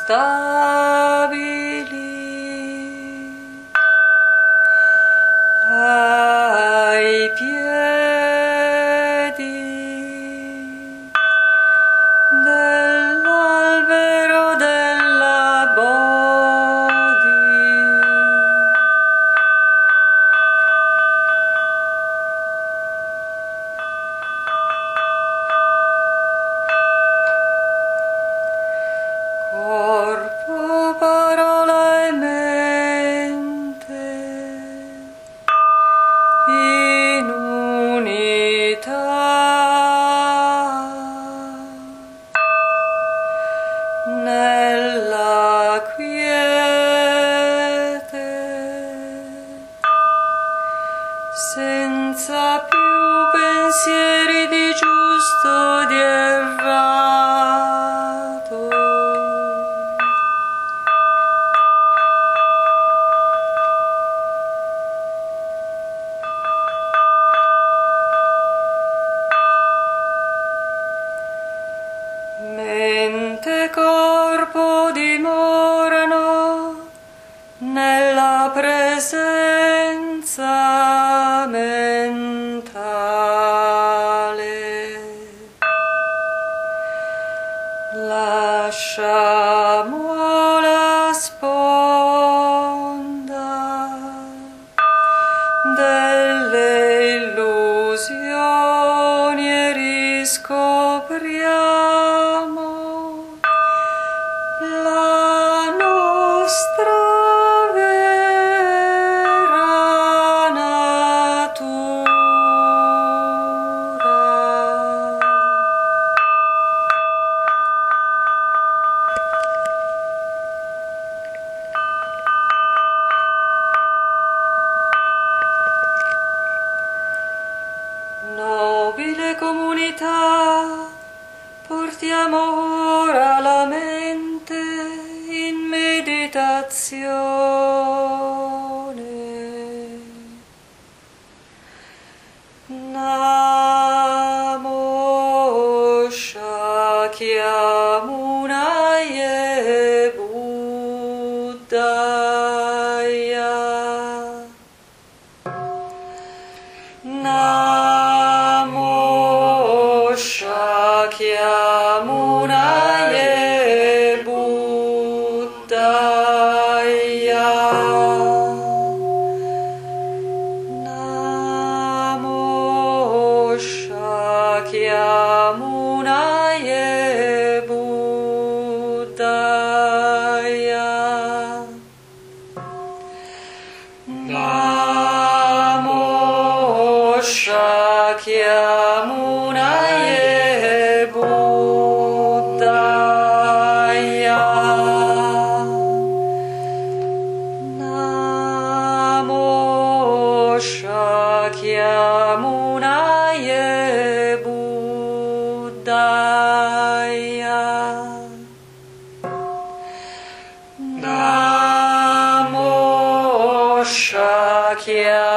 stabili ai piedi dell'albero della Bodhi. Corpo, parola e mente in unità, nella quiete, senza più pensieri di giusto, di errato. Mente e corpo dimorano nella presenza mentale. Lasciamo la sponda delle illusioni e riscopriamo la nostra vera natura. Nobile comunità, portiamo ora la mente in meditazione. Namo Shakyamunaye Buddhaya. Namo Shakyamunaye Buddhaya. Namo Shakyamunaye Buddhaya. Namo Shakyamunaye Buddhaya. Namo Shakyamunaye Buddhaya. Namo Shakyamunaye